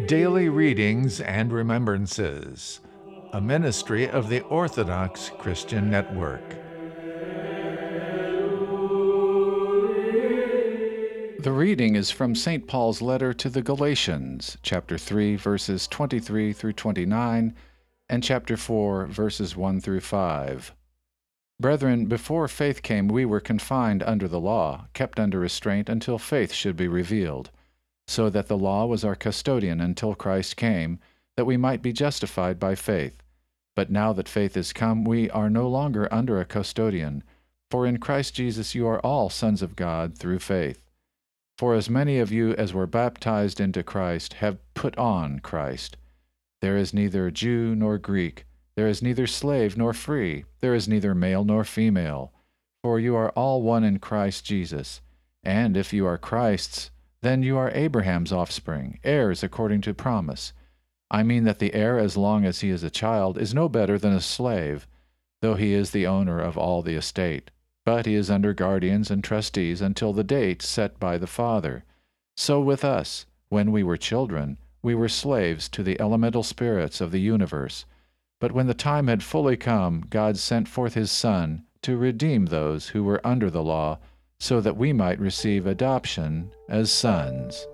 Daily Readings and Remembrances, a ministry of the Orthodox Christian Network. The reading is from St. Paul's letter to the Galatians, chapter 3, verses 23 through 29, and chapter 4, verses 1 through 5. Brethren, before faith came, we were confined under the law, kept under restraint until faith should be revealed, so that the law was our custodian until Christ came, that we might be justified by faith. But now that faith is come, we are no longer under a custodian, for in Christ Jesus you are all sons of God through faith. For as many of you as were baptized into Christ have put on Christ. There is neither Jew nor Greek, there is neither slave nor free, there is neither male nor female, for you are all one in Christ Jesus. And if you are Christ's, then you are Abraham's offspring, heirs according to promise. I mean that the heir, as long as he is a child, is no better than a slave, though he is the owner of all the estate. But he is under guardians and trustees until the date set by the Father. So with us, when we were children, we were slaves to the elemental spirits of the universe. But when the time had fully come, God sent forth His Son to redeem those who were under the law, so that we might receive adoption as sons.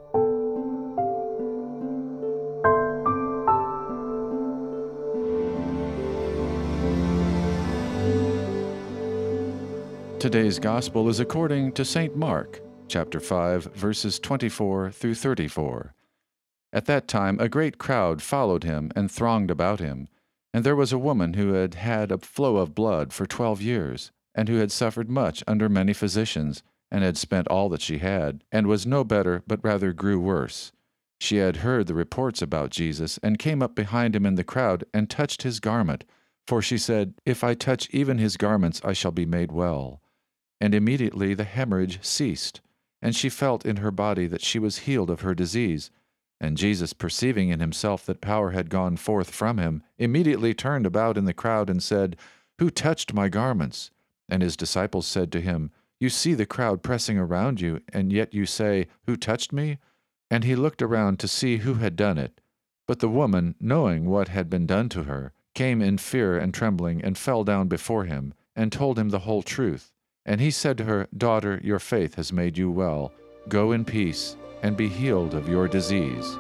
Today's Gospel is according to St. Mark, chapter 5, verses 24 through 34. At that time a great crowd followed him and thronged about him, and there was a woman who had had a flow of blood for 12 years, and who had suffered much under many physicians, and had spent all that she had, and was no better, but rather grew worse. She had heard the reports about Jesus, and came up behind him in the crowd, and touched his garment, for she said, "If I touch even his garments, I shall be made well." And immediately the hemorrhage ceased, and she felt in her body that she was healed of her disease. And Jesus, perceiving in himself that power had gone forth from him, immediately turned about in the crowd and said, "Who touched my garments?" And his disciples said to him, "You see the crowd pressing around you, and yet you say, 'Who touched me?'" And he looked around to see who had done it. But the woman, knowing what had been done to her, came in fear and trembling, and fell down before him, and told him the whole truth. And he said to her, "Daughter, your faith has made you well. Go in peace, and be healed of your disease."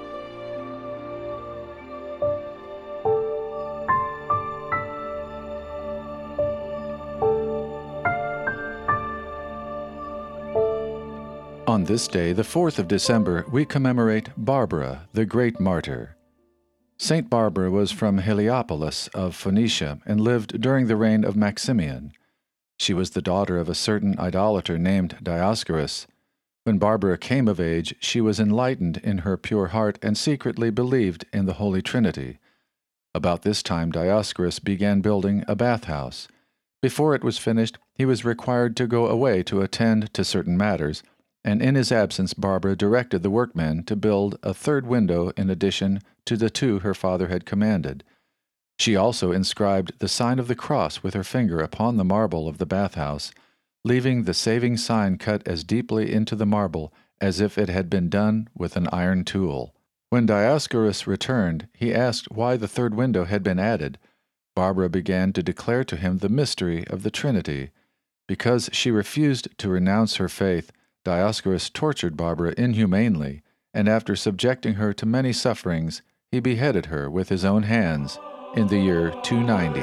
On this day, the 4th of December, we commemorate Barbara, the great martyr. Saint Barbara was from Heliopolis of Phoenicia and lived during the reign of Maximian. She was the daughter of a certain idolater named Dioscorus. When Barbara came of age, she was enlightened in her pure heart and secretly believed in the Holy Trinity. About this time Dioscorus began building a bathhouse. Before it was finished, he was required to go away to attend to certain matters, and in his absence Barbara directed the workmen to build a third window in addition to the 2 her father had commanded. She also inscribed the sign of the cross with her finger upon the marble of the bathhouse, leaving the saving sign cut as deeply into the marble as if it had been done with an iron tool. When Dioscorus returned, he asked why the third window had been added. Barbara began to declare to him the mystery of the Trinity. Because she refused to renounce her faith, Dioscorus tortured Barbara inhumanely, and after subjecting her to many sufferings, he beheaded her with his own hands in the year 290.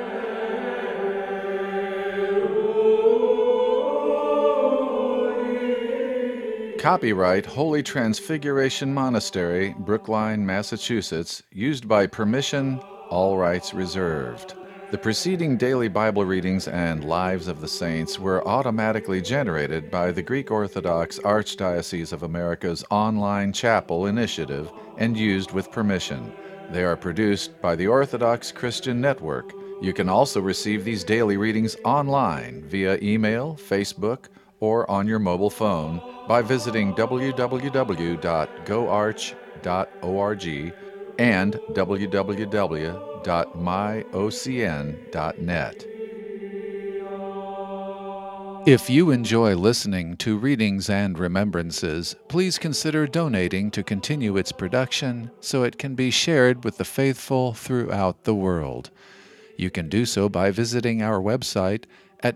Copyright Holy Transfiguration Monastery, Brookline, Massachusetts, used by permission, all rights reserved. The preceding daily Bible readings and Lives of the Saints were automatically generated by the Greek Orthodox Archdiocese of America's online chapel initiative and used with permission. They are produced by the Orthodox Christian Network. You can also receive these daily readings online via email, Facebook, or on your mobile phone by visiting www.goarch.org and www.myocn.net. If you enjoy listening to Readings and Remembrances, please consider donating to continue its production so it can be shared with the faithful throughout the world. You can do so by visiting our website at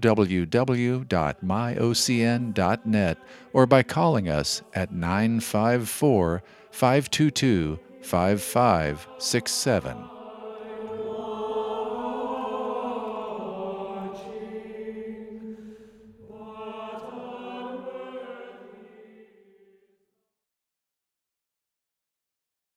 www.myocn.net or by calling us at 954 522 5567.